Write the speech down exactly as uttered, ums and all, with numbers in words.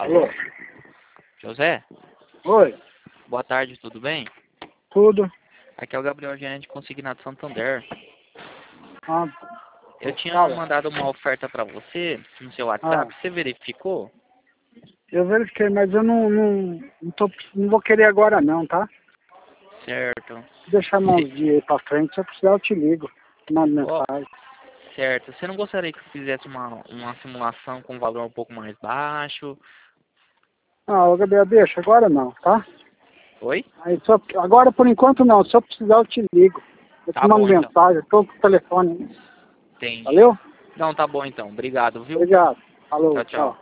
Alô? José? Oi, Boa tarde, tudo bem? tudo. Aqui é o Gabriel, gerente consignado Santander. Ah, Eu tinha fala. mandado uma oferta para você no seu WhatsApp, Ah, você verificou? eu verifiquei, mas eu não, não, não, tô, não vou querer agora não, tá? Certo. Deixa Se- uns dias aí pra frente, se eu precisar eu te ligo. Mando Ó, mensagem. certo. Você não gostaria que eu fizesse uma, uma simulação com valor um pouco mais baixo? Ah, ô Gabriel, deixa, agora não, tá? Oi? Aí só, agora por enquanto não, se eu precisar eu te ligo. Eu te Tá mando bom então. mensagem, eu tô com o telefone. Entendi. Valeu? Não, tá bom então. Obrigado, viu? Obrigado. Falou, Tchau, tchau. tchau.